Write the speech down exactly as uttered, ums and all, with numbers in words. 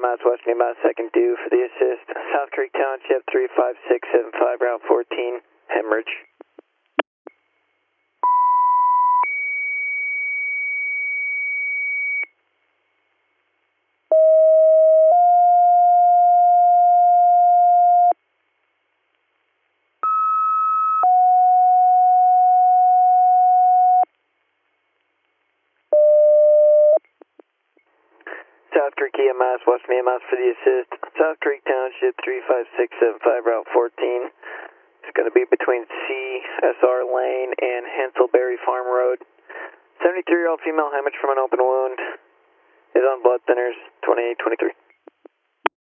Mass, West me Mass, second due for the assist. South Creek Township, three five six seven five, Route fourteen, hemorrhage. South Creek E M S, West me Mass for the assist. South Creek Township, three five six seven five, Route fourteen. It's going to be between C S R Lane and Hanselberry Farm Road. seventy-three-year-old female hemorrhage from an open wound. Is on blood thinners, twenty-eight twenty-three.